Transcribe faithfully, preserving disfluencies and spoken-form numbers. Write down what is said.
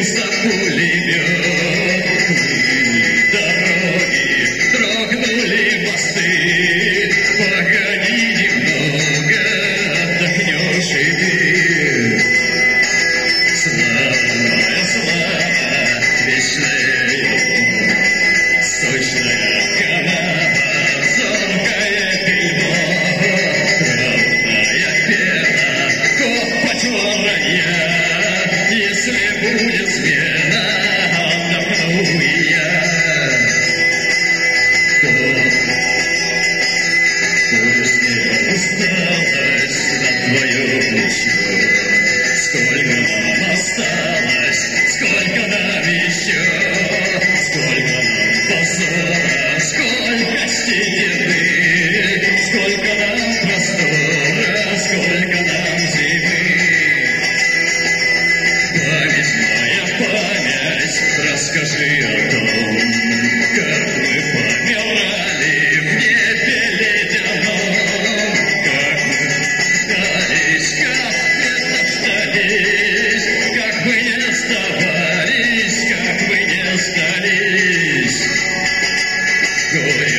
за пулемет. Плыли дороги, дрогнули мосты. Погоди немного, отдохнешь и ты. Слава, слава, вечная любовь, сочная канава, зоркое бельмо, кровная пена, копоть воронья. Если будет смена, отдохну и я. Пусть не усталость на твое плечо. Сколько нам осталось, сколько нам еще, сколько нам позора, сколько седины, сколько нам простора, сколько нам зимы. Память моя, память, расскажи о том, как мы помирали в небе ледяном, как мы ждались, как не как мы не сдавались, как мы не сдались. Горе